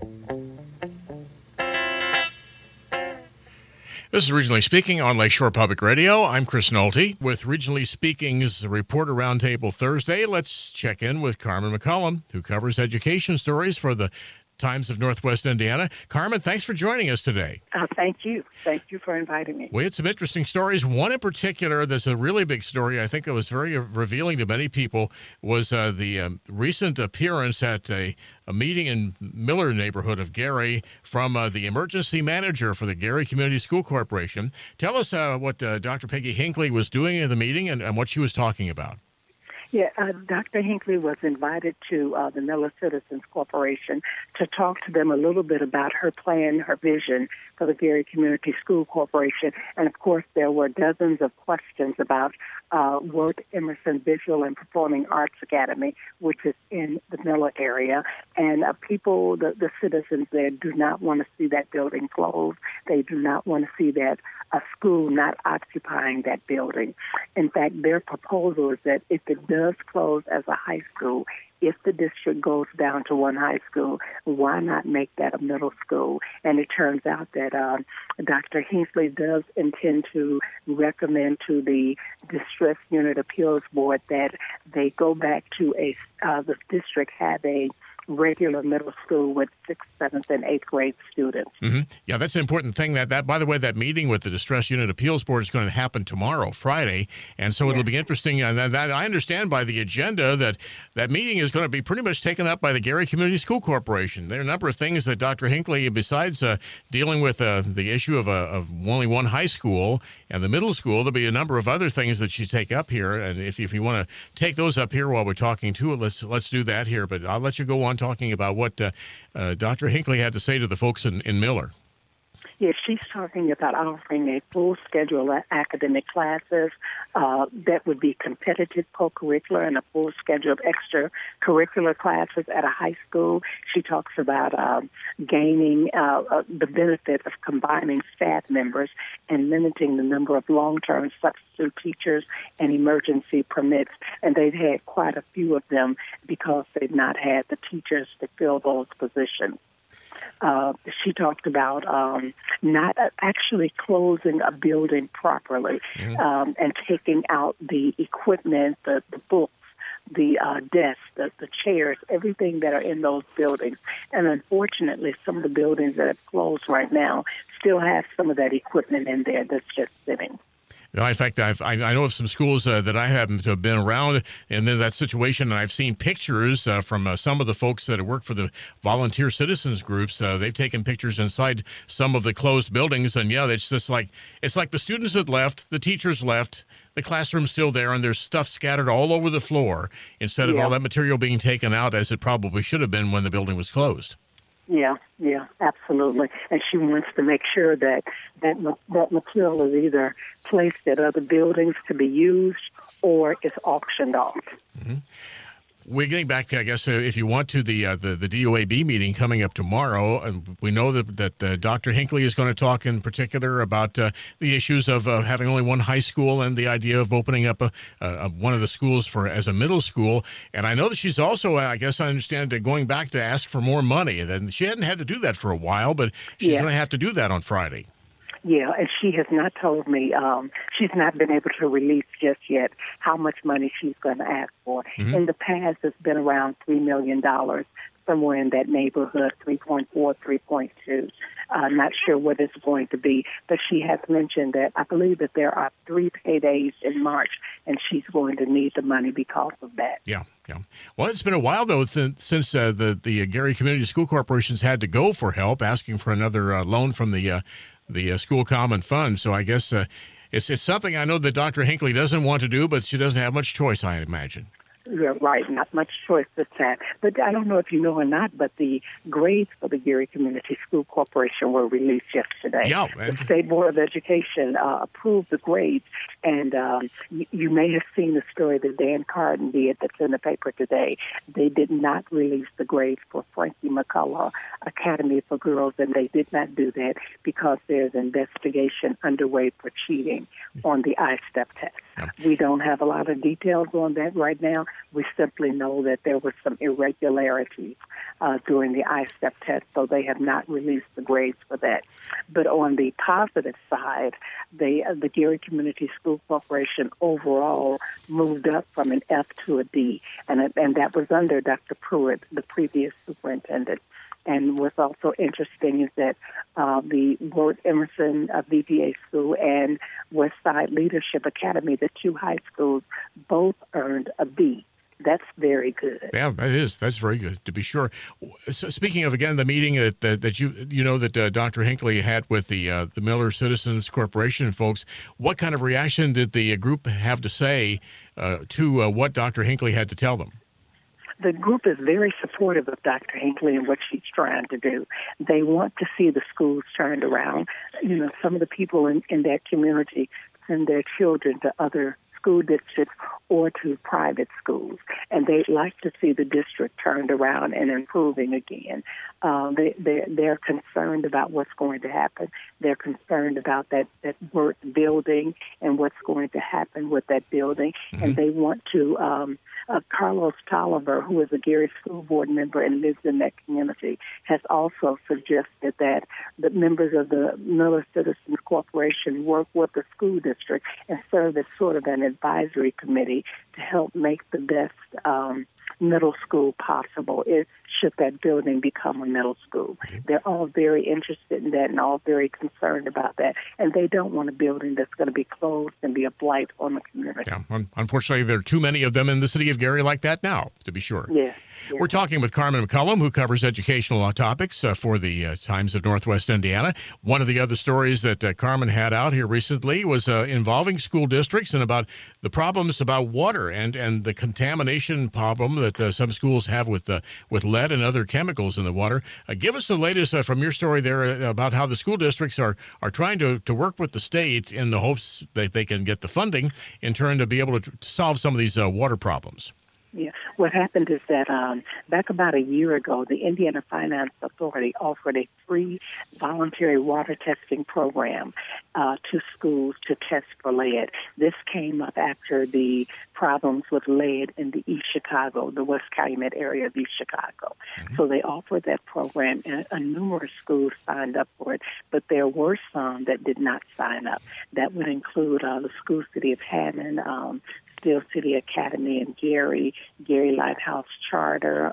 This is Regionally Speaking on Lakeshore Public Radio. I'm Chris Nolte with Regionally Speaking's Reporter Roundtable Thursday. Let's check in with Carmen McCollum, who covers education stories for the Times of Northwest Indiana. Carmen, thanks for joining us today. Thank you. Thank you for inviting me. We had some interesting stories. One in particular that's a really big story, I think it was very revealing to many people, was the recent appearance at a meeting in Miller neighborhood of Gary from the emergency manager for the Gary Community School Corporation. Tell us what Dr. Peggy Hinckley was doing at the meeting and what she was talking about. Yeah, Dr. Hinckley was invited to the Miller Citizens Corporation to talk to them a little bit about her plan, her vision for the Gary Community School Corporation. And, of course, there were dozens of questions about Worth Emerson Visual and Performing Arts Academy, which is in the Miller area. And people, the citizens there, do not want to see that building closed. They do not want to see that a school not occupying that building. In fact, their proposal is that if it does close as a high school, if the district goes down to one high school, why not make that a middle school? And it turns out that Dr. Hinckley does intend to recommend to the Distress Unit Appeals Board that they go back to the district have a regular middle school with 6th, 7th, and 8th grade students. Mm-hmm. Yeah, that's an important thing. That, by the way, that meeting with the Distress Unit Appeals Board is going to happen tomorrow, Friday, and so it'll be interesting. That I understand by the agenda that meeting is going to be pretty much taken up by the Gary Community School Corporation. There are a number of things that Dr. Hinckley, besides dealing with the issue of only one high school and the middle school, there'll be a number of other things that she take up here. And if you want to take those up here while we're talking to it, let's do that here. But I'll let you go on talking about what Dr. Hinckley had to say to the folks in Miller. Yes, she's talking about offering a full schedule of academic classes that would be competitive co-curricular and a full schedule of extracurricular classes at a high school. She talks about gaining the benefit of combining staff members and limiting the number of long-term substitute teachers and emergency permits. And they've had quite a few of them because they've not had the teachers to fill those positions. She talked about not actually closing a building properly and taking out the equipment, the books, the desks, the chairs, everything that are in those buildings. And unfortunately, some of the buildings that have closed right now still have some of that equipment in there that's just sitting. In fact, I know of some schools that I happen to have been around in that situation, and I've seen pictures from some of the folks that have worked for the volunteer citizens groups. They've taken pictures inside some of the closed buildings, and it's just like the students had left, the teachers left, the classroom's still there, and there's stuff scattered all over the floor instead of all that material being taken out as it probably should have been when the building was closed. Yeah, absolutely. And she wants to make sure that material is either placed at other buildings to be used or is auctioned off. Mm-hmm. We're getting back, I guess, if you want to, the DOAB meeting coming up tomorrow. We know that Dr. Hinckley is going to talk in particular about the issues of having only one high school and the idea of opening up one of the schools as a middle school. And I know that she's also, I guess I understand, going back to ask for more money. And she hadn't had to do that for a while, but she's going to have to do that on Friday. Yeah, and she has not told me, she's not been able to release just yet how much money she's going to ask for. Mm-hmm. In the past, it's been around $3 million, somewhere in that neighborhood, 3.4, 3.2. I'm not sure what it's going to be, but she has mentioned that I believe that there are 3 paydays in March, and she's going to need the money because of that. Yeah. Well, it's been a while, though, since the Gary Community School Corporation's had to go for help, asking for another loan from the School Common Fund. So I guess it's something I know that Dr. Hinckley doesn't want to do, but she doesn't have much choice, I imagine. You're right, not much choice with that. But I don't know if you know or not, but the grades for the Gary Community School Corporation were released yesterday. Yeah, the State Board of Education approved the grades, and you may have seen the story that Dan Carden did that's in the paper today. They did not release the grades for Frankie McCullough, Academy for Girls, and they did not do that because there's investigation underway for cheating on the I-STEP test. Yeah. We don't have a lot of details on that right now. We simply know that there were some irregularities during the I-STEP test, so they have not released the grades for that. But on the positive side, the Gary Community School Corporation overall moved up from an F to a D, and that was under Dr. Pruitt, the previous superintendent. And what's also interesting is that the Ward Emerson VBA School and Westside Leadership Academy, the two high schools, both earned a B. That's very good. Yeah, that is. That's very good, to be sure. So speaking of, again, the meeting that you know that Dr. Hinckley had with the Miller Citizens Corporation folks, what kind of reaction did the group have to say to what Dr. Hinckley had to tell them? The group is very supportive of Dr. Hinckley and what she's trying to do. They want to see the schools turned around. You know, some of the people in that community send their children to other school districts or to private schools, and they'd like to see the district turned around and improving again. They're concerned about what's going to happen. They're concerned about that work building and what's going to happen with that building, and they want to. Carlos Tolliver, who is a Gary School Board member and lives in that community, has also suggested that the members of the Miller Citizens Corporation work with the school district and serve as sort of an advisory committee to help make the best middle school possible should that building become a middle school. They're all very interested in that and all very concerned about that. And they don't want a building that's going to be closed and be a blight on the community. Yeah, unfortunately, there are too many of them in the city of Gary like that now, to be sure. Yes. We're talking with Carmen McCullum, who covers educational topics for the Times of Northwest Indiana. One of the other stories that Carmen had out here recently was involving school districts and about the problems about water and the contamination problem that some schools have with lead and other chemicals in the water. Give us the latest from your story there about how the school districts are trying to work with the state in the hopes that they can get the funding in turn to be able to solve some of these water problems. Yeah. What happened is that back about a year ago, the Indiana Finance Authority offered a free voluntary water testing program to schools to test for lead. This came up after the problems with lead in the East Chicago, the West Calumet area of East Chicago. So they offered that program, and numerous schools signed up for it, but there were some that did not sign up. That would include the school city of Hammond, Steel City Academy in Gary Lighthouse Charter,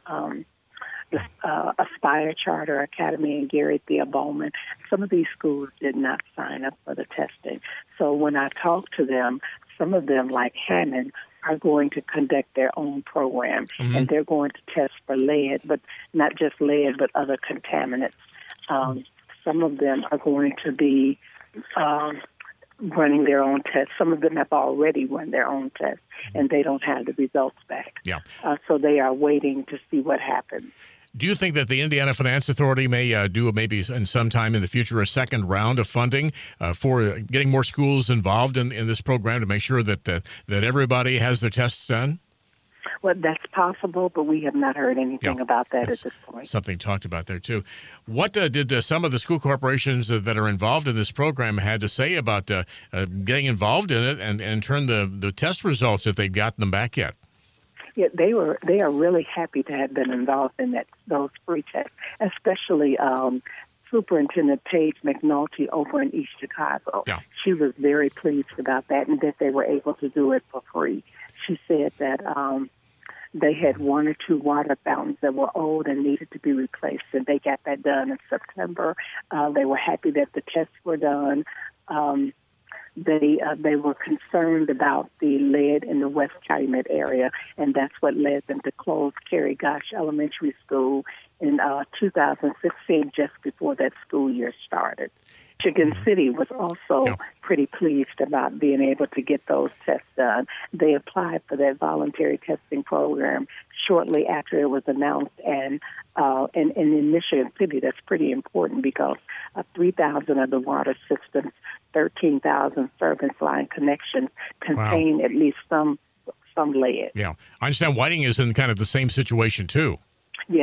Aspire Charter Academy in Gary, Thea Bowman. Some of these schools did not sign up for the testing. So when I talked to them, some of them, like Hammond, are going to conduct their own program, and they're going to test for lead, but not just lead, but other contaminants. Some of them are going to be running their own tests. Some of them have already run their own tests, and they don't have the results back. Yeah. So they are waiting to see what happens. Do you think that the Indiana Finance Authority may do maybe in some time in the future a second round of funding for getting more schools involved in this program to make sure that that everybody has their tests done? Well, that's possible, but we have not heard anything about that at this point. Something talked about there, too. What did some of the school corporations that are involved in this program had to say about getting involved in it and turn the test results, if they've gotten them back yet? Yeah, they are really happy to have been involved in those free tests, especially Superintendent Paige McNulty over in East Chicago. Yeah. She was very pleased about that and that they were able to do it for free. She said that they had one or two water fountains that were old and needed to be replaced, and they got that done in September. They were happy that the tests were done. They were concerned about the lead in the West Calumet area, and that's what led them to close Carrie Gosh Elementary School in 2016, just before that school year started. Michigan City was also pretty pleased about being able to get those tests done. They applied for that voluntary testing program shortly after it was announced, and in Michigan City, that's pretty important because 3,000 of the water systems, 13,000 service line connections contain at least some lead. Yeah, I understand Whiting is in kind of the same situation too. Yes.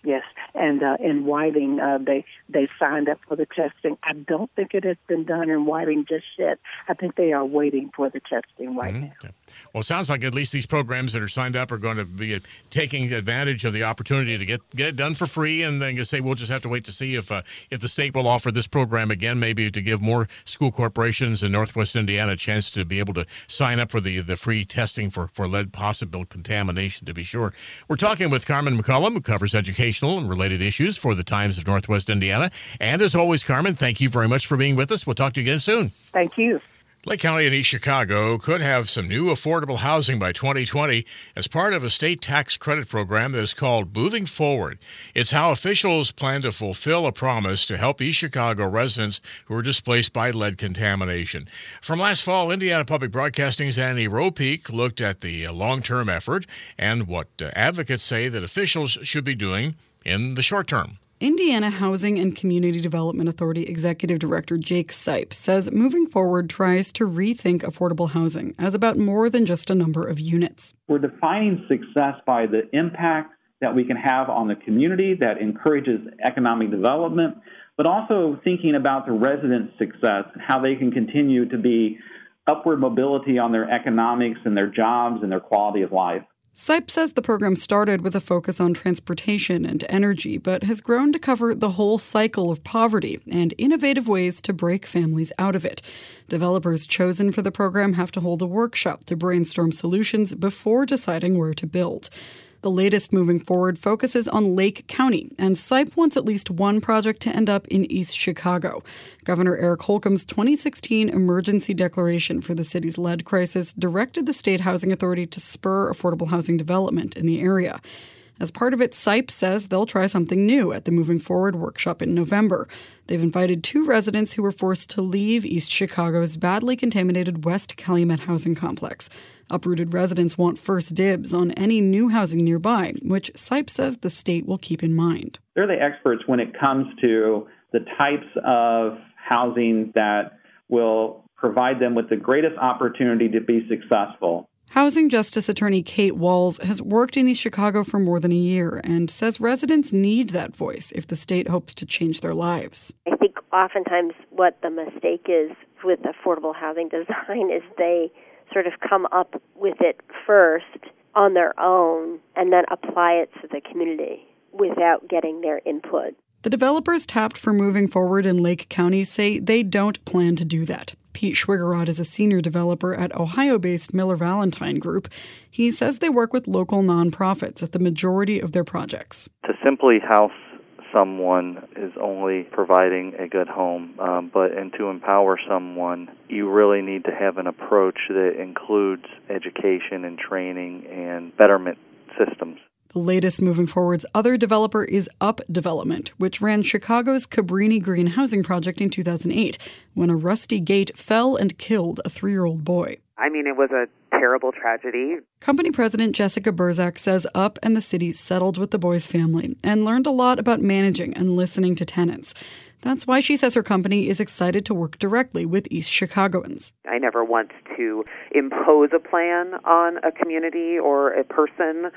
Yes, and in Whiting, they signed up for the testing. I don't think it has been done in Whiting just yet. I think they are waiting for the testing right now. Okay. Well, it sounds like at least these programs that are signed up are going to be taking advantage of the opportunity to get it done for free, and then say we'll just have to wait to see if the state will offer this program again, maybe to give more school corporations in Northwest Indiana a chance to be able to sign up for the free testing for lead possible contamination, to be sure. We're talking with Carmen McCollum, who covers education and related issues for the Times of Northwest Indiana. And as always, Carmen, thank you very much for being with us. We'll talk to you again soon. Thank you. Lake County and East Chicago could have some new affordable housing by 2020 as part of a state tax credit program that is called Moving Forward. It's how officials plan to fulfill a promise to help East Chicago residents who are displaced by lead contamination. From last fall, Indiana Public Broadcasting's Annie Ropeek looked at the long-term effort and what advocates say that officials should be doing in the short term. Indiana Housing and Community Development Authority Executive Director Jake Sipe says Moving Forward tries to rethink affordable housing as about more than just a number of units. We're defining success by the impact that we can have on the community that encourages economic development, but also thinking about the residents' success and how they can continue to be upward mobility on their economics and their jobs and their quality of life. Sipe says the program started with a focus on transportation and energy, but has grown to cover the whole cycle of poverty and innovative ways to break families out of it. Developers chosen for the program have to hold a workshop to brainstorm solutions before deciding where to build. The latest Moving Forward focuses on Lake County, and Sipe wants at least one project to end up in East Chicago. Governor Eric Holcomb's 2016 emergency declaration for the city's lead crisis directed the State Housing Authority to spur affordable housing development in the area. As part of it, Sipe says they'll try something new at the Moving Forward workshop in November. They've invited 2 residents who were forced to leave East Chicago's badly contaminated West Calumet housing complex. Uprooted residents want first dibs on any new housing nearby, which Sipe says the state will keep in mind. They're the experts when it comes to the types of housing that will provide them with the greatest opportunity to be successful. Housing Justice Attorney Kate Walls has worked in East Chicago for more than a year and says residents need that voice if the state hopes to change their lives. I think oftentimes what the mistake is with affordable housing design is they sort of come up with it first on their own and then apply it to the community without getting their input. The developers tapped for Moving Forward in Lake County say they don't plan to do that. Pete Schwigerod is a senior developer at Ohio-based Miller Valentine Group. He says they work with local nonprofits at the majority of their projects. To simply house someone is only providing a good home, and to empower someone, you really need to have an approach that includes education and training and betterment systems. The latest Moving Forward's other developer is Up Development, which ran Chicago's Cabrini Green housing project in 2008, when a rusty gate fell and killed a 3-year-old boy. I mean, it was a terrible tragedy. Company president Jessica Burzak says Up and the city settled with the boy's family and learned a lot about managing and listening to tenants. That's why she says her company is excited to work directly with East Chicagoans. I never want to impose a plan on a community or a person,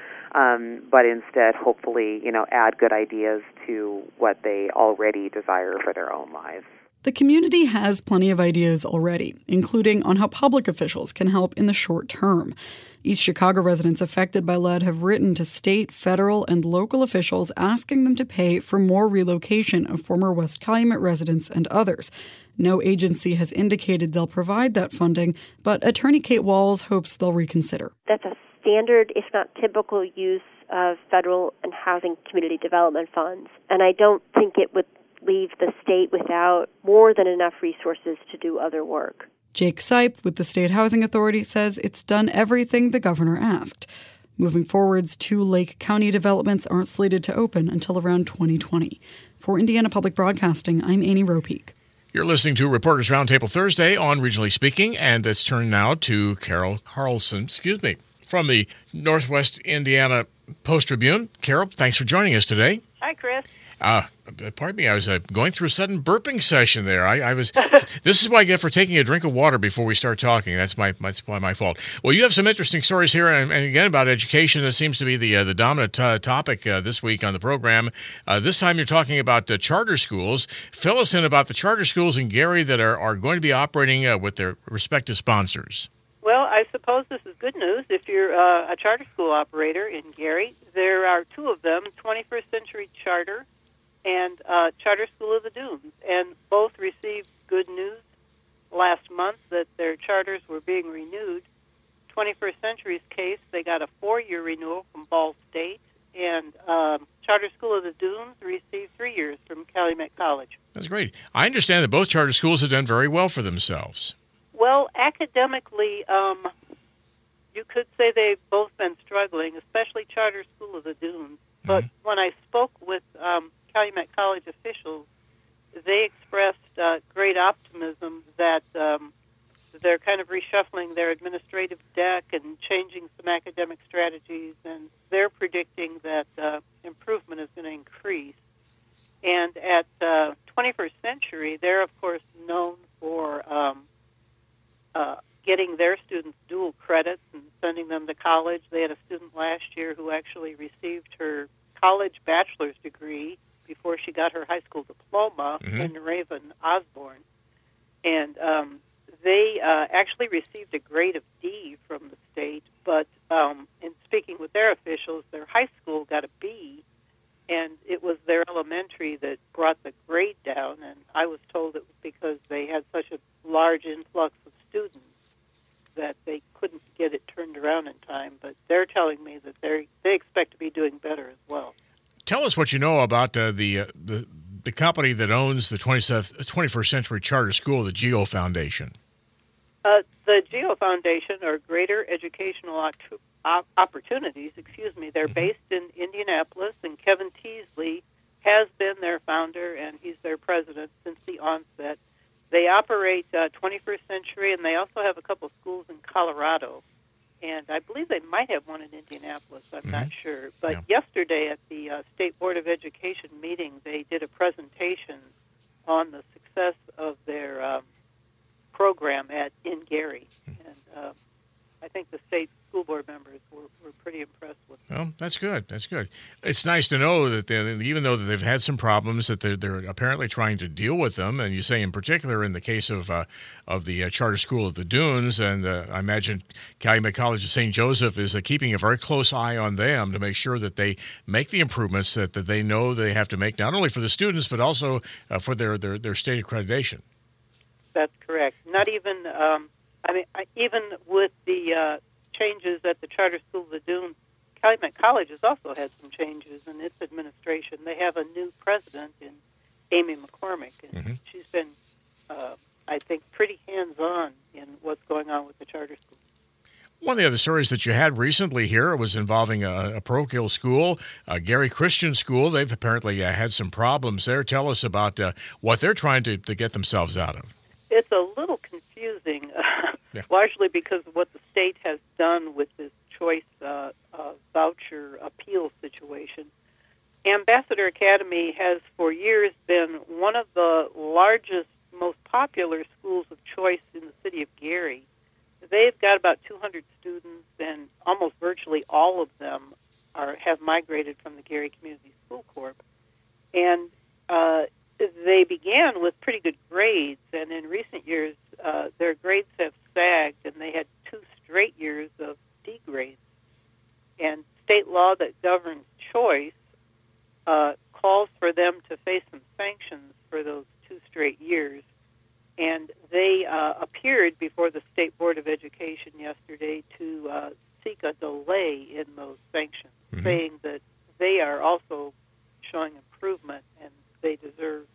but instead, hopefully, add good ideas to what they already desire for their own lives. The community has plenty of ideas already, including on how public officials can help in the short term. East Chicago residents affected by lead have written to state, federal, and local officials asking them to pay for more relocation of former West Calumet residents and others. No agency has indicated they'll provide that funding, but Attorney Kate Walls hopes they'll reconsider. That's a standard, if not typical, use of federal and housing community development funds. And I don't think it would leave the state without more than enough resources to do other work. Jake Sipe with the State Housing Authority says it's done everything the governor asked. Moving Forward's 2 Lake County developments aren't slated to open until around 2020. For Indiana Public Broadcasting, I'm Annie Ropeek. You're listening to Reporters Roundtable Thursday on Regionally Speaking, and it's turned now to Carol Carlson, from the Northwest Indiana Post-Tribune. Carol, thanks for joining us today. Hi, Chris. Pardon me, I was going through a sudden burping session there. I was. This is what I get for taking a drink of water before we start talking. That's my fault. Well, you have some interesting stories here, and again about education. That seems to be the dominant topic this week on the program. This time you're talking about charter schools. Fill us in about the charter schools in Gary that are going to be operating with their respective sponsors. Well, I suppose this is good news. If you're a charter school operator in Gary, there are two of them, 21st Century Charter and Charter School of the Dunes, and both received good news last month that their charters were being renewed. 21st Century's case, they got a 4-year renewal from Ball State, and Charter School of the Dunes received 3 years from Calumet College. That's great. I understand that both charter schools have done very well for themselves. Well, academically, you could say they've both been struggling, especially Charter School of the Dunes. But when I spoke with Calumet College officials, they expressed great optimism that they're kind of reshuffling their administrative deck and changing some academic strategies, and they're predicting that improvement is going to increase. And at 21st Century, they're, of course, known for getting their students dual credits and sending them to college. They had a student last year who actually received her college bachelor's degree before she got her high school diploma in Raven Osborne. And they actually received a grade of D from the state, but in speaking with their officials, their high school got a B, and it was their elementary that brought the grade down, and I was told it was because they had such a large influx of students that they couldn't get it turned around in time, but they're telling me that they expect to be doing better as well. Tell us what you know about the company that owns the 21st Century Charter School, the GEO Foundation. The GEO Foundation, or Greater Educational Opportunities, they're based in Indianapolis, and Kevin Teasley has been their founder, and he's their president since the onset. They operate 21st Century, and they also have a couple of schools in Colorado. And I believe they might have one in Indianapolis. I'm not sure. But yesterday at the State Board of Education meeting, they did a presentation on the success of their program in Gary. And I think the state school board members were pretty impressed with it. Well, that's good. That's good. It's nice to know that even though they've had some problems, that they're apparently trying to deal with them. And you say in particular in the case of the Charter School of the Dunes, and I imagine Calumet College of St. Joseph is keeping a very close eye on them to make sure that they make the improvements that they know they have to make, not only for the students, but also for their state accreditation. That's correct. Not even, even with the changes at the Charter School of the Dunes, Calumet College has also had some changes in its administration. They have a new president in Amy McCormick, and she's been, I think, pretty hands-on in what's going on with the charter school. One of the other stories that you had recently here was involving a parochial school, Gary Christian School. They've apparently had some problems there. Tell us about what they're trying to get themselves out of. It's a little confusing, largely because of what the state has done with this choice voucher appeal situation. Ambassador Academy has for years been one of the largest, most popular schools of choice in the city of Gary. They've got about 200 students, and almost virtually all of them have migrated from the Gary Community School Corp. And they began with pretty good grades, and in recent years, their grades have sagged, and they had 2 straight years of D grades. And state law that governs choice calls for them to face some sanctions for those 2 straight years. And they appeared before the State Board of Education yesterday to seek a delay in those sanctions, saying that they are also showing improvement and they deserve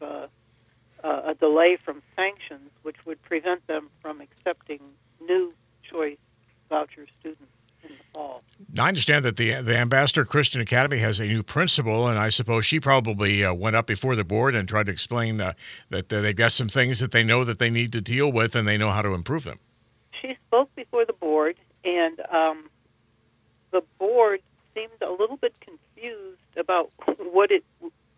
a delay from sanctions, which would prevent them from accepting new choice voucher students in the fall. I understand that the Ambassador Christian Academy has a new principal, and I suppose she probably went up before the board and tried to explain that they've got some things that they know that they need to deal with, and they know how to improve them. She spoke before the board, and the board seemed a little bit confused about what it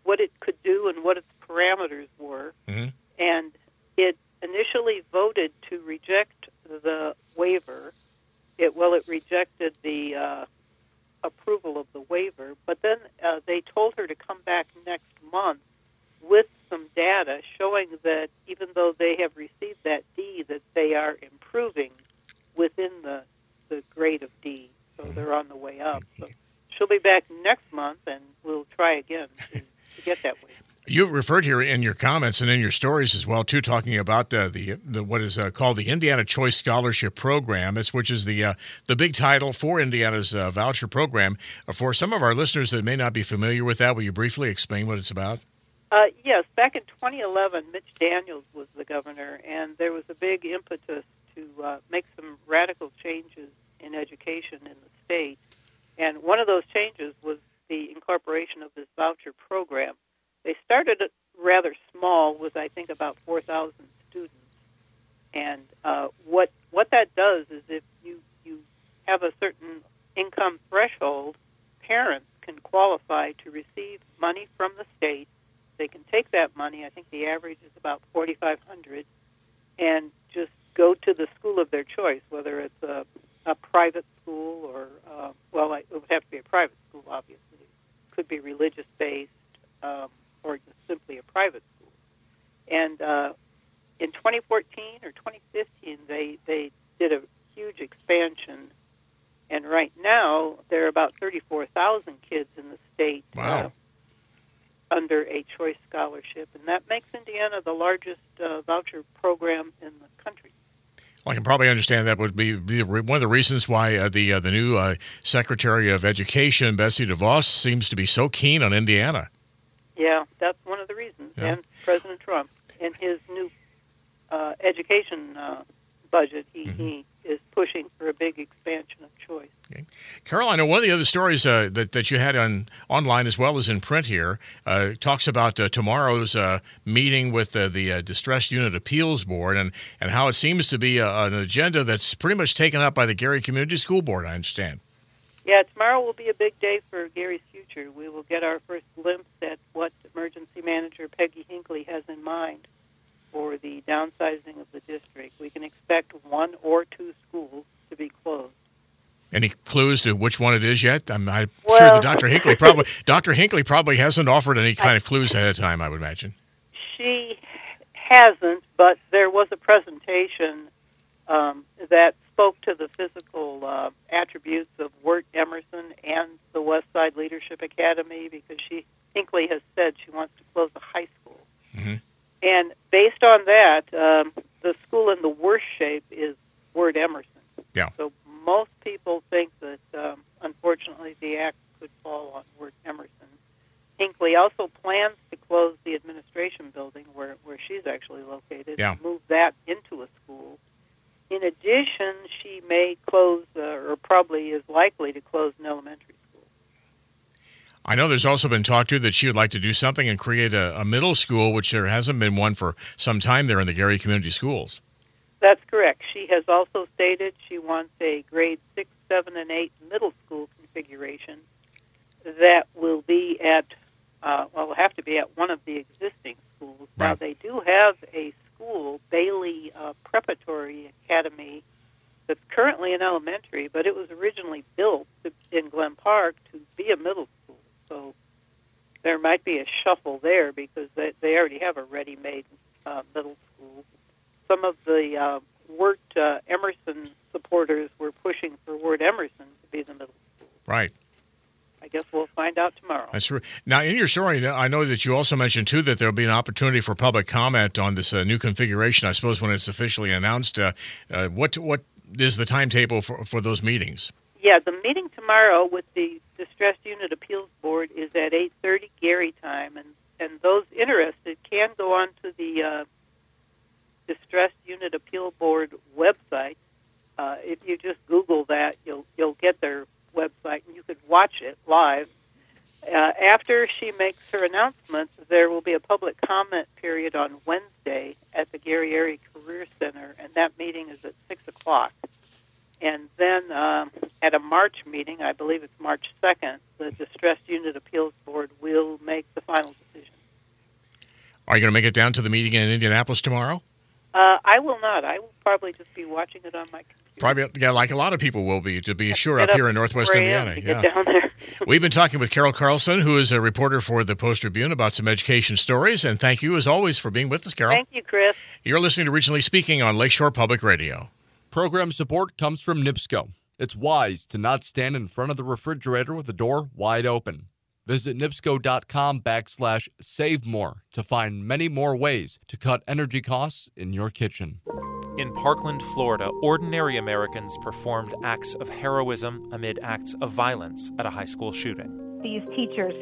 what it could do and what its parameters were. Mm-hmm. And it initially voted to reject the waiver. It rejected the approval of the waiver, but then they told her to come back next month with some data showing that even though they have received that D, that they are improving within the grade of D. So they're on the way up. So she'll be back next month, and we'll try again to get that waiver. You referred here in your comments and in your stories as well, too, talking about the what is called the Indiana Choice Scholarship Program, which is the big title for Indiana's voucher program. For some of our listeners that may not be familiar with that, will you briefly explain what it's about? Yes. Back in 2011, Mitch Daniels was the governor, and there was a big impetus to make some radical changes in education in the state. And one of those changes was the incorporation of this voucher program. They started it rather small with, I think, about 4,000 students. And what that does is if you have a certain income threshold, parents can qualify to receive money from the state. They can take that money, I think the average is about $4,500, and just go to the school of their choice, whether it's a private school or, it would have to be a private school, obviously. It could be religious-based, or just simply a private school. And in 2014 or 2015, they did a huge expansion, and right now there are about 34,000 kids in the state under a choice scholarship, and that makes Indiana the largest voucher program in the country. Well, I can probably understand that would be one of the reasons why the new Secretary of Education, Betsy DeVos, seems to be so keen on Indiana. Yeah, that's one of the reasons. Yeah. And President Trump, in his new education budget, he is pushing for a big expansion of choice. Okay. Carol, I know one of the other stories that you had online as well as in print here talks about tomorrow's meeting with the Distressed Unit Appeals Board and how it seems to be an agenda that's pretty much taken up by the Gary Community School Board, I understand. Yeah, tomorrow will be a big day for Gary's future. We will get our first glimpse at what Emergency Manager Peggy Hinckley has in mind for the downsizing of the district. We can expect 1 or 2 schools to be closed. Any clues to which one it is yet? I'm sure that Dr. Hinckley probably hasn't offered any kind of clues ahead of time, I would imagine. She hasn't, but there was a presentation that spoke to the physical attributes of Wirt Emerson and the West Side Leadership Academy, because Hinckley has said she wants to close the high school. Mm-hmm. And based on that, the school in the worst shape is Wirt Emerson. Yeah. So most people think that, unfortunately, the axe could fall on Wirt Emerson. Hinckley also plans to close the administration building where she's actually located and move that into a school. In addition, she may close, or probably is likely to close, an elementary school. I know there's also been talk, too, that she would like to do something and create a middle school, which there hasn't been one for some time there in the Gary Community Schools. That's correct. She has also stated she wants a grade 6, 7, and 8 middle school configuration that will be at, will have to be at one of the existing schools. Right. Now, they do have a school, Bailey Preparatory Academy, that's currently an elementary, but it was originally built in Glen Park to be a middle school. So there might be a shuffle there because they already have a ready-made middle school. Some of the Wirt Emerson supporters were pushing for Wirt Emerson to be the middle school. Right. I guess we'll find out tomorrow. That's true. Now, in your story, I know that you also mentioned, too, that there will be an opportunity for public comment on this new configuration, I suppose, when it's officially announced. What is the timetable for those meetings? Yeah, the meeting tomorrow with the Distressed Unit Appeals Board is at 8:30 Gary time, and those interested can go on to the Distressed Unit Appeal Board website. If you just Google that, you'll get their website, and you could watch it live. After she makes her announcement, there will be a public comment period on Wednesday at the Gary Area Career Center, and that meeting is at 6 o'clock. And then at a March meeting, I believe it's March 2nd, the Distressed Unit Appeals Board will make the final decision. Are you going to make it down to the meeting in Indianapolis tomorrow? I will not. I will probably just be watching it on my computer. Probably, yeah, like a lot of people will be, to be sure, up here in Northwest Indiana. Get down there. We've been talking with Carol Carlson, who is a reporter for the Post-Tribune, about some education stories. And thank you, as always, for being with us, Carol. Thank you, Chris. You're listening to Regionally Speaking on Lakeshore Public Radio. Program support comes from NIPSCO. It's wise to not stand in front of the refrigerator with the door wide open. Visit nipsco.com/savemore to find many more ways to cut energy costs in your kitchen. In Parkland, Florida, ordinary Americans performed acts of heroism amid acts of violence at a high school shooting. These teachers,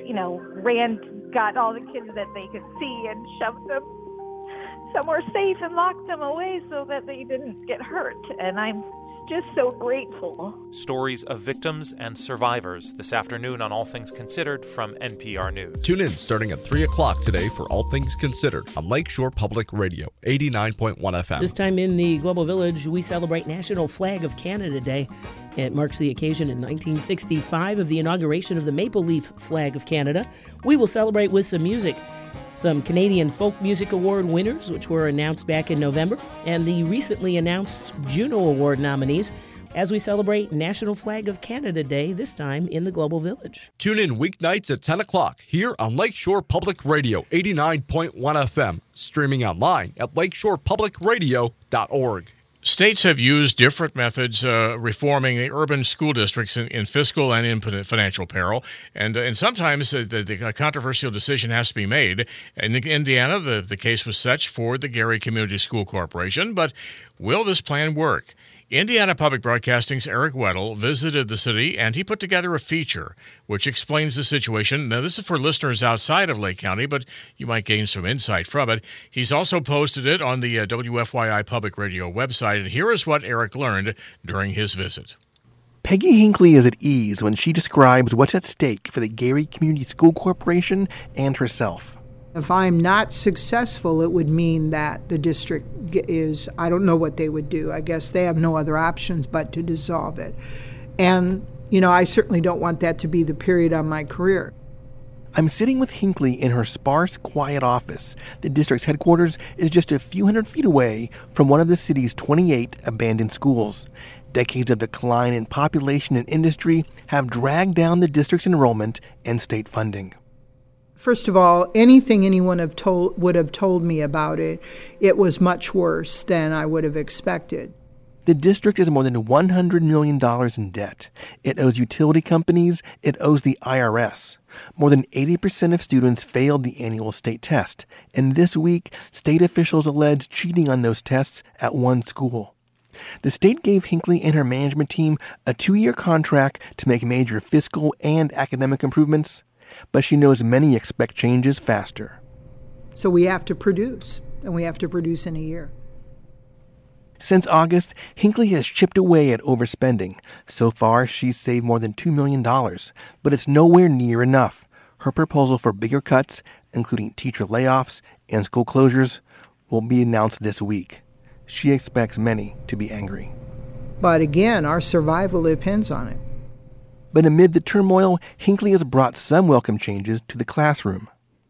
got all the kids that they could see and shoved them somewhere safe and locked them away so that they didn't get hurt. And I'm just so grateful. Stories of victims and survivors this afternoon on All Things Considered from NPR News. Tune in starting at 3 o'clock today for All Things Considered on Lakeshore Public Radio, 89.1 FM. This time in the Global Village, we celebrate National Flag of Canada Day. It marks the occasion in 1965 of the inauguration of the Maple Leaf Flag of Canada. We will celebrate with some music. Some Canadian Folk Music Award winners, which were announced back in November, and the recently announced Juno Award nominees as we celebrate National Flag of Canada Day, this time in the Global Village. Tune in weeknights at 10 o'clock here on Lakeshore Public Radio, 89.1 FM, streaming online at lakeshorepublicradio.org. States have used different methods reforming the urban school districts in fiscal and in financial peril, and sometimes the controversial decision has to be made. In Indiana, the case was such for the Gary Community School Corporation, but will this plan work? Indiana Public Broadcasting's Eric Weddle visited the city, and he put together a feature which explains the situation. Now, this is for listeners outside of Lake County, but you might gain some insight from it. He's also posted it on the WFYI Public Radio website, and here is what Eric learned during his visit. Peggy Hinckley is at ease when she describes what's at stake for the Gary Community School Corporation and herself. If I'm not successful, it would mean that the district is, I don't know what they would do. I guess they have no other options but to dissolve it. And, I certainly don't want that to be the period on my career. I'm sitting with Hinckley in her sparse, quiet office. The district's headquarters is just a few hundred feet away from one of the city's 28 abandoned schools. Decades of decline in population and industry have dragged down the district's enrollment and state funding. First of all, anything anyone would have told me about it, it was much worse than I would have expected. The district is more than $100 million in debt. It owes utility companies. It owes the IRS. More than 80% of students failed the annual state test. And this week, state officials alleged cheating on those tests at one school. The state gave Hinckley and her management team a 2-year contract to make major fiscal and academic improvements. But she knows many expect changes faster. So we have to produce, and we have to produce in a year. Since August, Hinckley has chipped away at overspending. So far, she's saved more than $2 million, but it's nowhere near enough. Her proposal for bigger cuts, including teacher layoffs and school closures, will be announced this week. She expects many to be angry. But again, our survival depends on it. But amid the turmoil, Hinckley has brought some welcome changes to the classroom.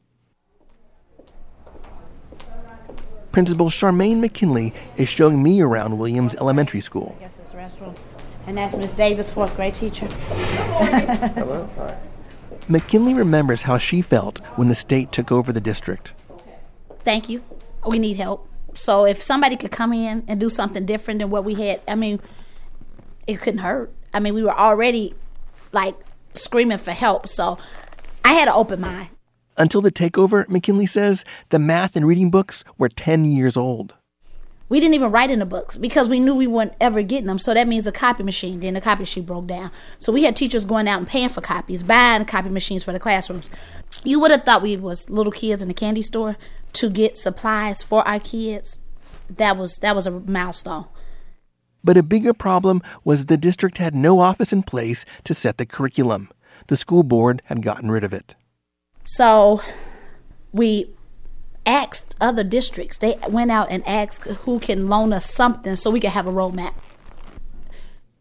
Principal Charmaine McKinley is showing me around Williams Elementary School. I guess it's the restroom. And that's Miss Davis, 4th grade teacher. Hello. Hi. McKinley remembers how she felt when the state took over the district. Thank you. We need help. So if somebody could come in and do something different than what we had, it couldn't hurt. We were already screaming for help, so I had an open mind. Until the takeover, McKinley says, the math and reading books were 10 years old. We didn't even write in the books because we knew we weren't ever getting them, so that means a copy machine. Then the copy machine broke down. So we had teachers going out and paying for copies, buying copy machines for the classrooms. You would have thought we was little kids in the candy store to get supplies for our kids. That was a milestone. But a bigger problem was the district had no office in place to set the curriculum. The school board had gotten rid of it. So we asked other districts. They went out and asked who can loan us something so we could have a roadmap.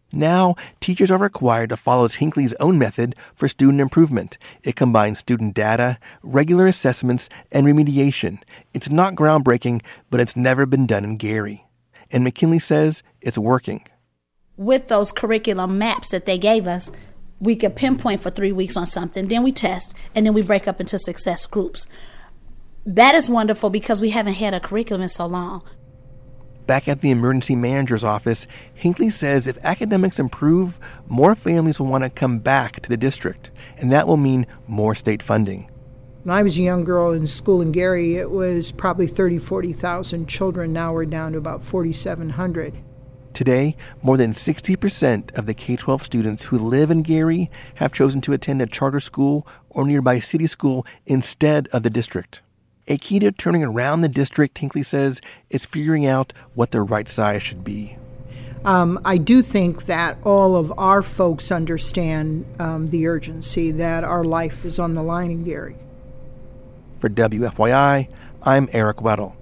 Now, teachers are required to follow Hinckley's own method for student improvement. It combines student data, regular assessments, and remediation. It's not groundbreaking, but it's never been done in Gary. And McKinley says it's working. With those curriculum maps that they gave us, we could pinpoint for 3 weeks on something, then we test, and then we break up into success groups. That is wonderful because we haven't had a curriculum in so long. Back at the emergency manager's office, Hinckley says if academics improve, more families will want to come back to the district, and that will mean more state funding. When I was a young girl in school in Gary, it was probably 40,000 children. Now we're down to about 4,700. Today, more than 60% of the K-12 students who live in Gary have chosen to attend a charter school or nearby city school instead of the district. A key to turning around the district, Hinckley says, is figuring out what the right size should be. I do think that all of our folks understand the urgency that our life is on the line in Gary. For WFYI, I'm Eric Weddle.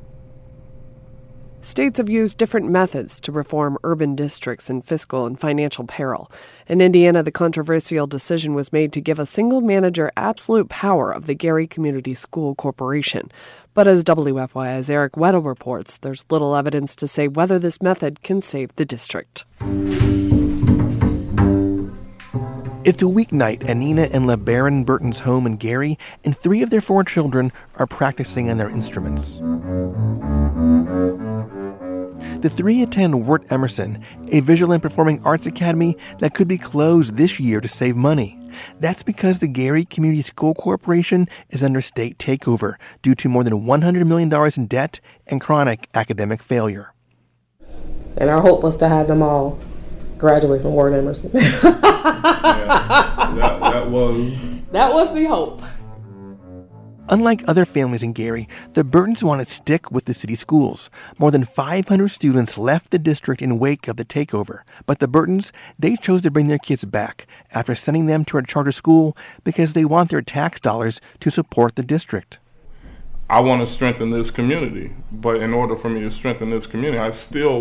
States have used different methods to reform urban districts in fiscal and financial peril. In Indiana, the controversial decision was made to give a single manager absolute power of the Gary Community School Corporation. But as WFYI's Eric Weddle reports, there's little evidence to say whether this method can save the district. It's a weeknight at Nina and LeBaron Burton's home in Gary, and 3 of their 4 children are practicing on their instruments. The 3 attend Wirt Emerson, a visual and performing arts academy that could be closed this year to save money. That's because the Gary Community School Corporation is under state takeover due to more than $100 million in debt and chronic academic failure. And our hope was to have them all graduate from Wirt Emerson. That was the hope. Unlike other families in Gary, the Burtons want to stick with the city schools. More than 500 students left the district in wake of the takeover. But the Burtons, they chose to bring their kids back after sending them to a charter school because they want their tax dollars to support the district. I want to strengthen this community, but in order for me to strengthen this community, I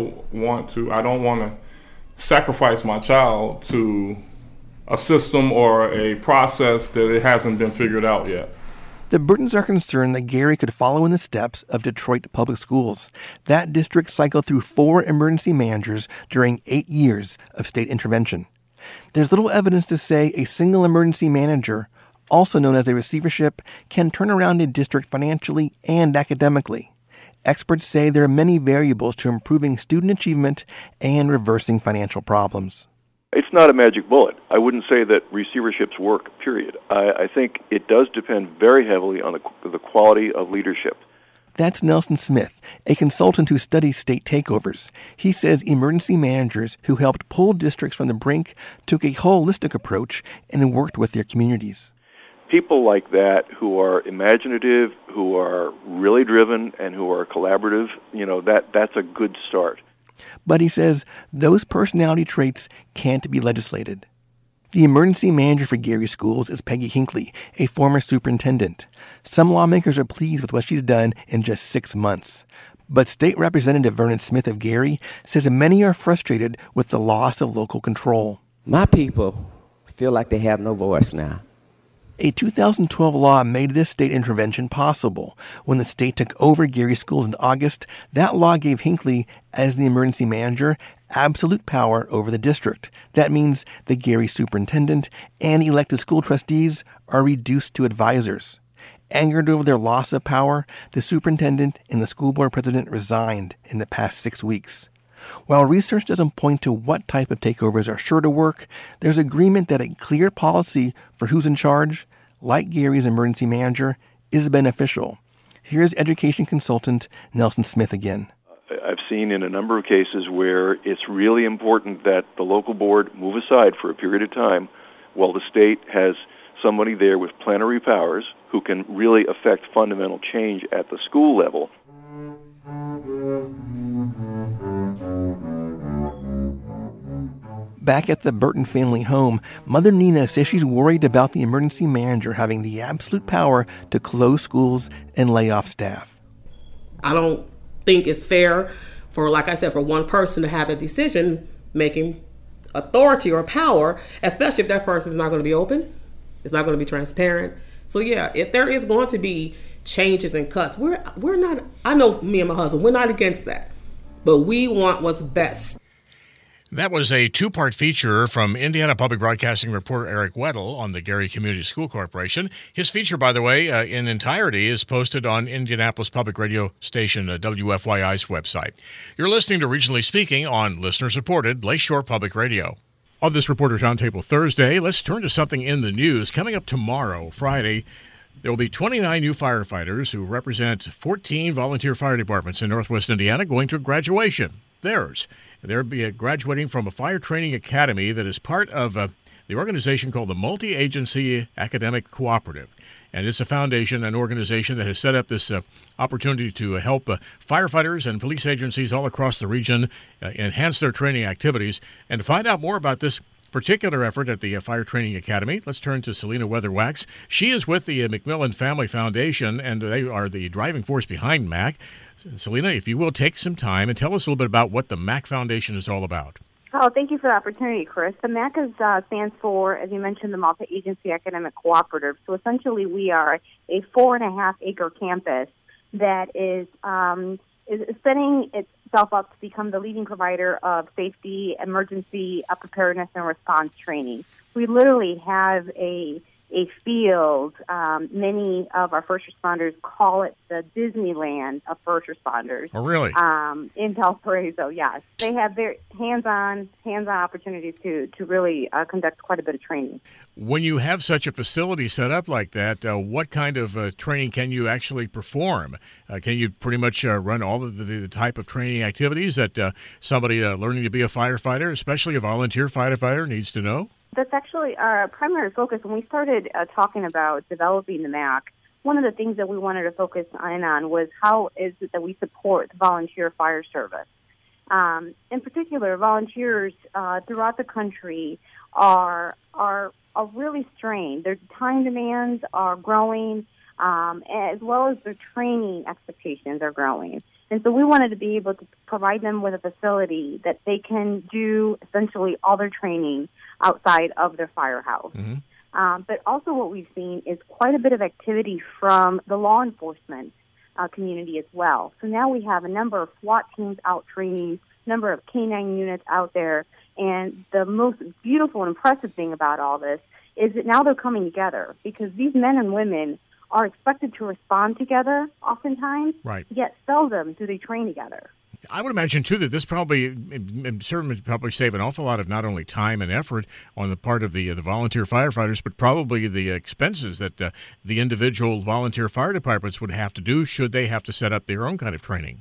don't want to sacrifice my child to a system or a process that it hasn't been figured out yet. The Burtons are concerned that Gary could follow in the steps of Detroit Public Schools. That district cycled through 4 emergency managers during 8 years of state intervention. There's little evidence to say a single emergency manager, also known as a receivership, can turn around a district financially and academically. Experts say there are many variables to improving student achievement and reversing financial problems. It's not a magic bullet. I wouldn't say that receiverships work, period. I think it does depend very heavily on the quality of leadership. That's Nelson Smith, a consultant who studies state takeovers. He says emergency managers who helped pull districts from the brink took a holistic approach and worked with their communities. People like that who are imaginative, who are really driven, and who are collaborative, that's a good start. But he says those personality traits can't be legislated. The emergency manager for Gary Schools is Peggy Hinckley, a former superintendent. Some lawmakers are pleased with what she's done in just 6 months. But State Representative Vernon Smith of Gary says many are frustrated with the loss of local control. My people feel like they have no voice now. A 2012 law made this state intervention possible. When the state took over Gary Schools in August, that law gave Hinckley, as the emergency manager, absolute power over the district. That means the Gary superintendent and elected school trustees are reduced to advisors. Angered over their loss of power, the superintendent and the school board president resigned in the past 6 weeks. While research doesn't point to what type of takeovers are sure to work, there's agreement that a clear policy for who's in charge, like Gary's emergency manager, is beneficial. Here's education consultant Nelson Smith again. I've seen in a number of cases where it's really important that the local board move aside for a period of time while the state has somebody there with plenary powers who can really affect fundamental change at the school level. Back at the Burton family home, Mother Nina says she's worried about the emergency manager having the absolute power to close schools and lay off staff. I don't think it's fair for, like I said, for one person to have a decision-making authority or power, especially if that person is not going to be open, it's not going to be transparent. So yeah, if there is going to be changes and cuts, we're not, I know me and my husband, we're not against that, but we want what's best. That was a two-part feature from Indiana Public Broadcasting reporter Eric Weddle on the Gary Community School Corporation. His feature, by the way, in entirety is posted on Indianapolis Public Radio Station WFYI's website. You're listening to Regionally Speaking on listener-supported Lakeshore Public Radio. On this Reporters Roundtable Thursday, let's turn to something in the news. Coming up tomorrow, Friday, there will be 29 new firefighters who represent 14 volunteer fire departments in Northwest Indiana going to graduation. Theirs. They'll be graduating from a fire training academy that is part of the organization called the Multi-Agency Academic Cooperative. And it's a foundation, an organization that has set up this opportunity to help firefighters and police agencies all across the region enhance their training activities. And to find out more about this particular effort at the Fire Training Academy, let's turn to Selena Weatherwax. She is with the McMillan Family Foundation, and they are the driving force behind MAC. Selena, if you will, take some time and tell us a little bit about what the MAC Foundation is all about. Oh, thank you for the opportunity, Chris. The MAC stands for, as you mentioned, the Multi-Agency Academic Cooperative. So essentially we are a 4.5-acre campus that is setting itself up to become the leading provider of safety, emergency preparedness, and response training. We literally have a field. Many of our first responders call it the Disneyland of first responders. Oh, really? In Valparaiso, yes. They have very hands-on opportunities to really conduct quite a bit of training. When you have such a facility set up like that, what kind of training can you actually perform? Can you pretty much run all of the type of training activities that somebody learning to be a firefighter, especially a volunteer firefighter, needs to know? That's actually our primary focus. When we started talking about developing the MAC, one of the things that we wanted to focus in on was how is it that we support the volunteer fire service. In particular, volunteers throughout the country are really strained. Their time demands are growing, as well as their training expectations are growing. And so we wanted to be able to provide them with a facility that they can do essentially all their training outside of their firehouse. Mm-hmm. But also what we've seen is quite a bit of activity from the law enforcement community as well. So now we have a number of SWAT teams out training, number of K-9 units out there, and the most beautiful and impressive thing about all this is that now they're coming together because these men and women are expected to respond together oftentimes, right, yet seldom do they train together. I would imagine, too, that this probably save an awful lot of not only time and effort on the part of the volunteer firefighters, but probably the expenses that the individual volunteer fire departments would have to do should they have to set up their own kind of training.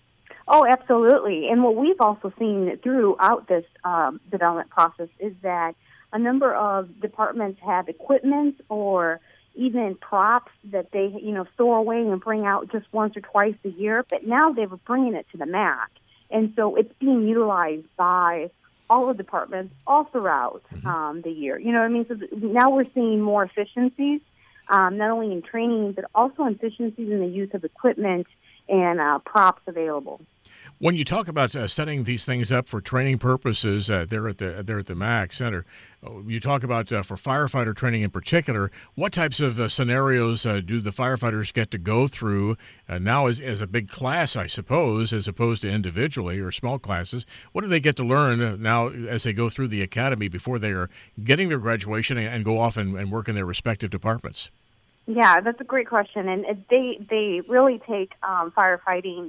Oh, absolutely. And what we've also seen throughout this development process is that a number of departments have equipment or even props that they, store away and bring out just once or twice a year. But now they were bringing it to the MAC. And so it's being utilized by all the departments all throughout the year. You know what I mean? So now we're seeing more efficiencies, not only in training, but also efficiencies in the use of equipment and props available. When you talk about setting these things up for training purposes there at the MAC Center, you talk about for firefighter training in particular, what types of scenarios do the firefighters get to go through now as a big class, I suppose, as opposed to individually or small classes? What do they get to learn now as they go through the academy before they are getting their graduation and go off and work in their respective departments? Yeah, that's a great question. And they really take firefighting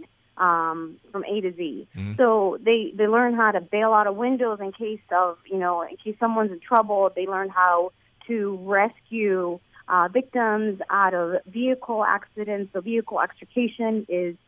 from A to Z. Mm-hmm. So they learn how to bail out of windows in case someone's in trouble. They learn how to rescue victims out of vehicle accidents. So vehicle extrication is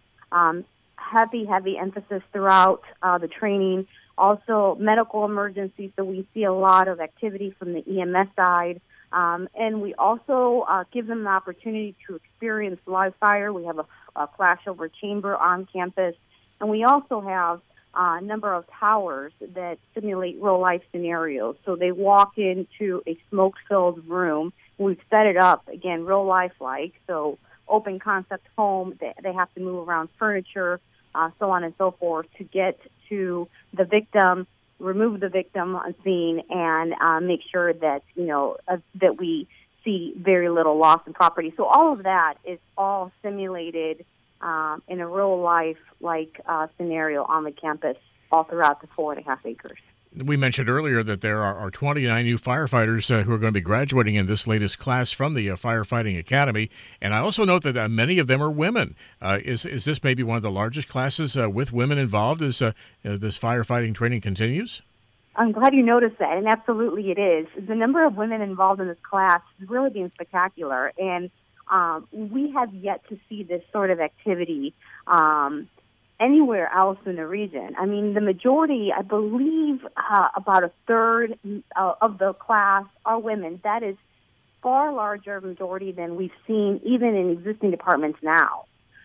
heavy emphasis throughout the training. Also medical emergencies. So we see a lot of activity from the EMS side. And we also give them the opportunity to experience live fire. We have a flashover chamber on campus. And we also have a number of towers that simulate real-life scenarios. So they walk into a smoke-filled room. We've set it up, again, real-life-like. So open concept home. They have to move around furniture, so on and so forth, to get to the victim remove the victim on scene, and make sure that, that we see very little loss in property. So all of that is all simulated in a real life scenario on the campus all throughout the 4.5 acres. We mentioned earlier that there are 29 new firefighters who are going to be graduating in this latest class from the Firefighting Academy. And I also note that many of them are women. Is this maybe one of the largest classes with women involved as this firefighting training continues? I'm glad you noticed that, and absolutely it is. The number of women involved in this class is really being spectacular, and we have yet to see this sort of activity anywhere else in the region. I mean, the majority, I believe about a third of the class are women. That is far larger majority than we've seen even in existing departments now.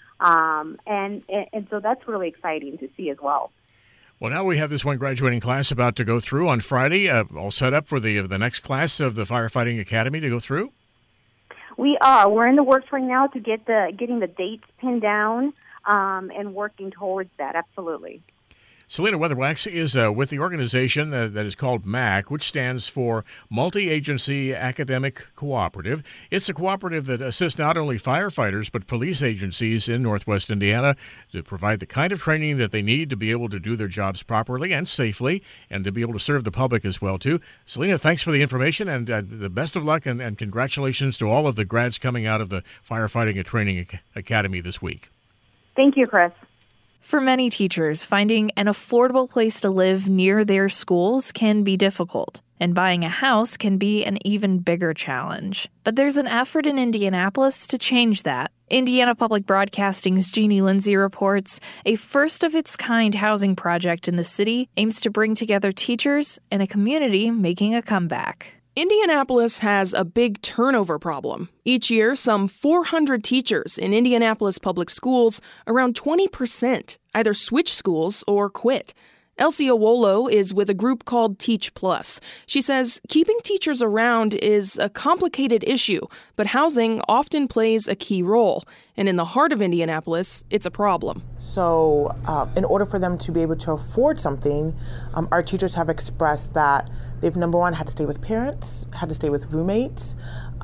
And so that's really exciting to see as well. Well, now we have this one graduating class about to go through on Friday, all set up for the next class of the Firefighting Academy to go through? We are. We're in the works right now to getting the dates pinned down and working towards that, absolutely. Selena Weatherwax is with the organization that is called MAC, which stands for Multi-Agency Academic Cooperative. It's a cooperative that assists not only firefighters but police agencies in Northwest Indiana to provide the kind of training that they need to be able to do their jobs properly and safely and to be able to serve the public as well, too. Selena, thanks for the information and the best of luck and congratulations to all of the grads coming out of the Firefighting and Training Academy this week. Thank you, Chris. For many teachers, finding an affordable place to live near their schools can be difficult, and buying a house can be an even bigger challenge. But there's an effort in Indianapolis to change that. Indiana Public Broadcasting's Jeannie Lindsay reports a first-of-its-kind housing project in the city aims to bring together teachers and a community making a comeback. Indianapolis has a big turnover problem. Each year, some 400 teachers in Indianapolis public schools, around 20%, either switch schools or quit. Elsie Owolo is with a group called Teach Plus. She says keeping teachers around is a complicated issue, but housing often plays a key role. And in the heart of Indianapolis, it's a problem. So in order for them to be able to afford something, our teachers have expressed that they've, number one, had to stay with parents, had to stay with roommates,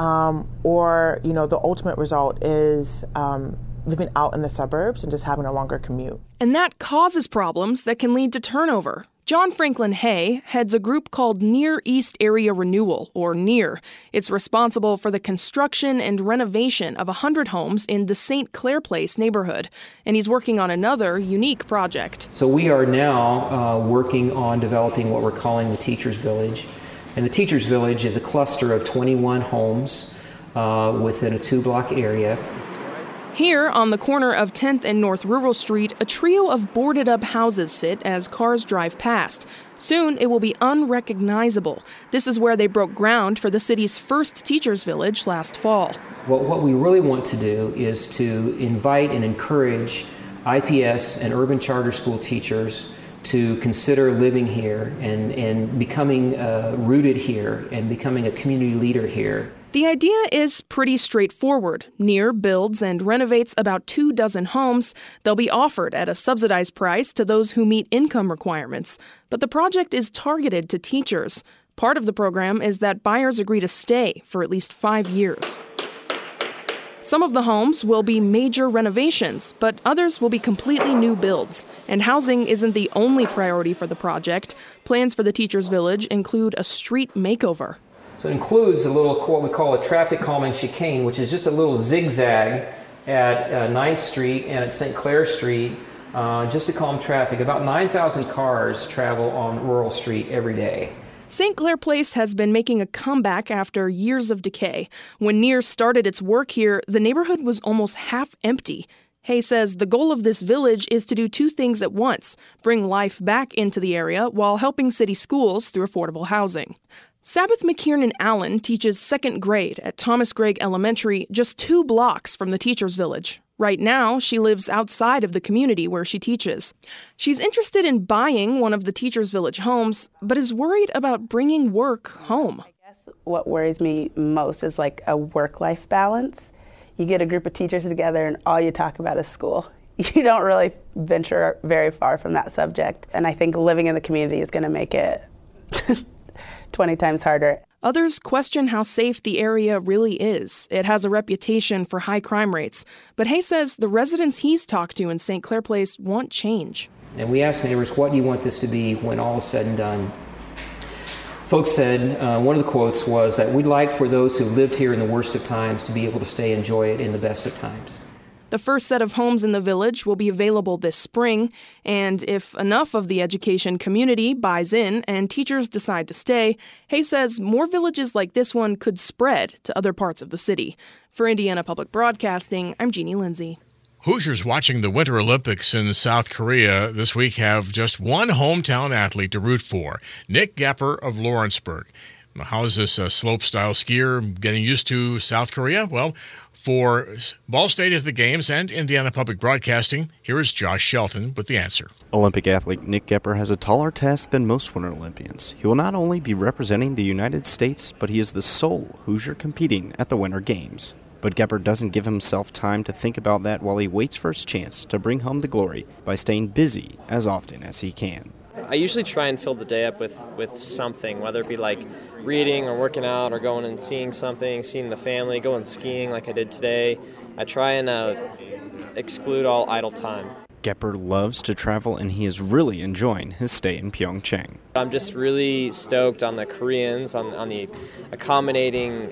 or, the ultimate result is living out in the suburbs and just having a longer commute. And that causes problems that can lead to turnover. John Franklin Hay heads a group called Near East Area Renewal, or NEAR. It's responsible for the construction and renovation of 100 homes in the St. Clair Place neighborhood. And he's working on another unique project. So we are now working on developing what we're calling the Teachers Village. And the Teachers Village is a cluster of 21 homes within a 2-block area. Here, on the corner of 10th and North Rural Street, a trio of boarded-up houses sit as cars drive past. Soon, it will be unrecognizable. This is where they broke ground for the city's first Teachers Village last fall. What we really want to do is to invite and encourage IPS and urban charter school teachers to consider living here and becoming rooted here and becoming a community leader here. The idea is pretty straightforward. NEAR builds and renovates about 24 homes. They'll be offered at a subsidized price to those who meet income requirements. But the project is targeted to teachers. Part of the program is that buyers agree to stay for at least 5 years. Some of the homes will be major renovations, but others will be completely new builds. And housing isn't the only priority for the project. Plans for the Teachers Village include a street makeover. So it includes a little, what we call a traffic calming chicane, which is just a little zigzag at 9th Street and at St. Clair Street, just to calm traffic. About 9,000 cars travel on Rural Street every day. St. Clair Place has been making a comeback after years of decay. When NEAR started its work here, the neighborhood was almost half empty. Hay says the goal of this village is to do 2 things at once: bring life back into the area while helping city schools through affordable housing. Sabbath McKiernan Allen teaches 2nd grade at Thomas Gregg Elementary, just 2 blocks from the Teachers Village. Right now, she lives outside of the community where she teaches. She's interested in buying one of the Teachers Village homes, but is worried about bringing work home. I guess what worries me most is like a work-life balance. You get a group of teachers together and all you talk about is school. you don't really venture very far from that subject. And I think living in the community is going to make it 20 times harder. Others question how safe the area really is. It has a reputation for high crime rates. But Hay says the residents he's talked to in St. Clair Place want change. And we asked neighbors, what do you want this to be when all is said and done? Folks said, one of the quotes was that we'd like for those who lived here in the worst of times to be able to stay and enjoy it in the best of times. The first set of homes in the village will be available this spring, and if enough of the education community buys in and teachers decide to stay, Hay says more villages like this one could spread to other parts of the city. For Indiana Public Broadcasting, I'm Jeannie Lindsay. Hoosiers watching the Winter Olympics in South Korea this week have just one hometown athlete to root for, Nick Gepper of Lawrenceburg. How is this slope-style skier getting used to South Korea? Well, for Ball State at the Games and Indiana Public Broadcasting, here is Josh Shelton with the answer. Olympic athlete Nick Gepper has a taller task than most Winter Olympians. He will not only be representing the United States, but he is the sole Hoosier competing at the Winter Games. But Gepper doesn't give himself time to think about that while he waits for his chance to bring home the glory by staying busy as often as he can. I usually try and fill the day up with something, whether it be like reading or working out or going and seeing something, seeing the family, going skiing like I did today. I try and exclude all idle time. Gepper loves to travel, and he is really enjoying his stay in Pyeongchang. I'm just really stoked on the Koreans, on the accommodating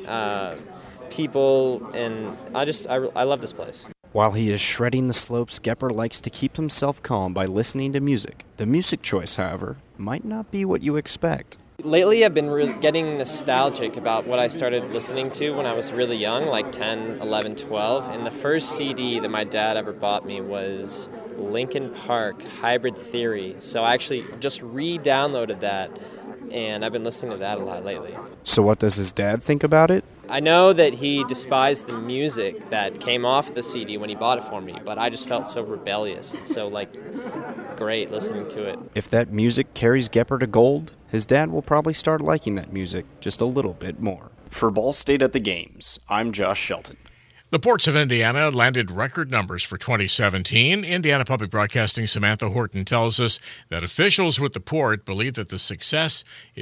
people, and I love this place. While he is shredding the slopes, Gepper likes to keep himself calm by listening to music. The music choice, however, might not be what you expect. Lately, I've been getting nostalgic about what I started listening to when I was really young, like 10, 11, 12. And the first CD that my dad ever bought me was Linkin Park, Hybrid Theory. So I actually just re-downloaded that, and I've been listening to that a lot lately. So what does his dad think about it? I know that he despised the music that came off the CD when he bought it for me, but I just felt so rebellious and so, great listening to it. If that music carries Gepper to gold, his dad will probably start liking that music just a little bit more. For Ball State at the Games, I'm Josh Shelton. The ports of Indiana landed record numbers for 2017. Indiana Public Broadcasting's Samantha Horton tells us that officials with the port believe that the success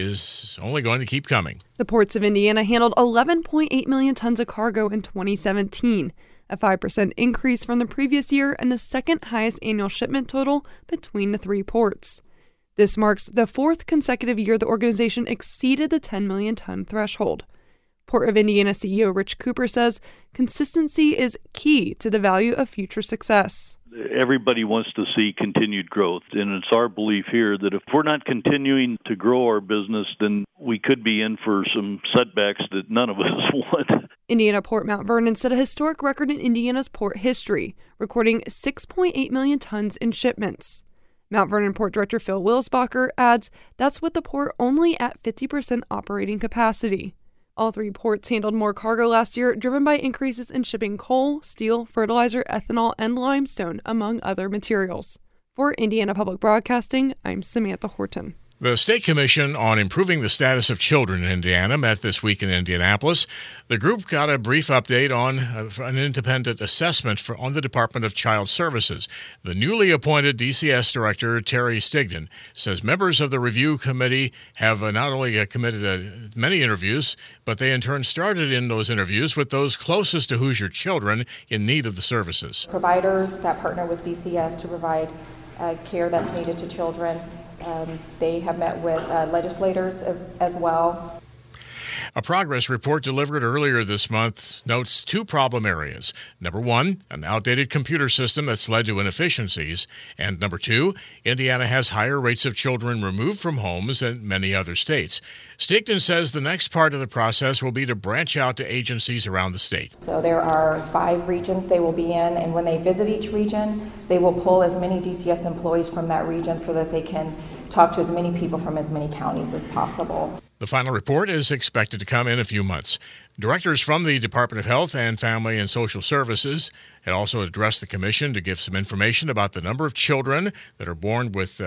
is only going to keep coming. The ports of Indiana handled 11.8 million tons of cargo in 2017, a 5% increase from the previous year and the second highest annual shipment total between the three ports. This marks the fourth consecutive year the organization exceeded the 10 million ton threshold. Port of Indiana CEO Rich Cooper says consistency is key to the value of future success. Everybody wants to see continued growth, and it's our belief here that if we're not continuing to grow our business, then we could be in for some setbacks that none of us want. Indiana Port Mount Vernon set a historic record in Indiana's port history, recording 6.8 million tons in shipments. Mount Vernon Port Director Phil Wilsbacher adds that's with the port only at 50% operating capacity. All three ports handled more cargo last year, driven by increases in shipping coal, steel, fertilizer, ethanol, and limestone, among other materials. For Indiana Public Broadcasting, I'm Samantha Horton. The State Commission on Improving the Status of Children in Indiana met this week in Indianapolis. The group got a brief update on an independent assessment on the Department of Child Services. The newly appointed DCS Director, Terry Stigdon, says members of the review committee have not only committed many interviews, but they in turn started in those interviews with those closest to Hoosier children in need of the services. Providers that partner with DCS to provide care that's needed to children. They have met with legislators as well. A progress report delivered earlier this month notes two problem areas. Number one, an outdated computer system that's led to inefficiencies. And number two, Indiana has higher rates of children removed from homes than many other states. Stigdon says the next part of the process will be to branch out to agencies around the state. So there are 5 regions they will be in, and when they visit each region, they will pull as many DCS employees from that region so that they can talk to as many people from as many counties as possible. The final report is expected to come in a few months. Directors from the Department of Health and Family and Social Services had also addressed the commission to give some information about the number of children that are born with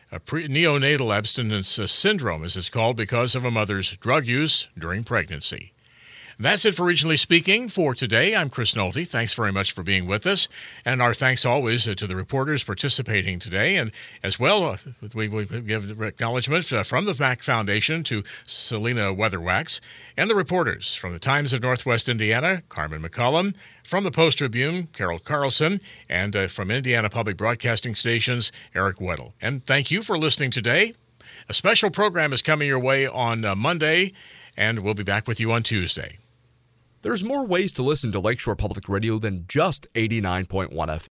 neonatal abstinence syndrome, as it's called, because of a mother's drug use during pregnancy. That's it for Regionally Speaking for today. I'm Chris Nolte. Thanks very much for being with us. And our thanks always to the reporters participating today. And as well, we give acknowledgement from the MAC Foundation to Selena Weatherwax and the reporters from the Times of Northwest Indiana, Carmen McCollum, from the Post-Tribune, Carol Carlson, and from Indiana Public Broadcasting Stations, Eric Weddle. And thank you for listening today. A special program is coming your way on Monday, and we'll be back with you on Tuesday. There's more ways to listen to Lakeshore Public Radio than just 89.1 FM.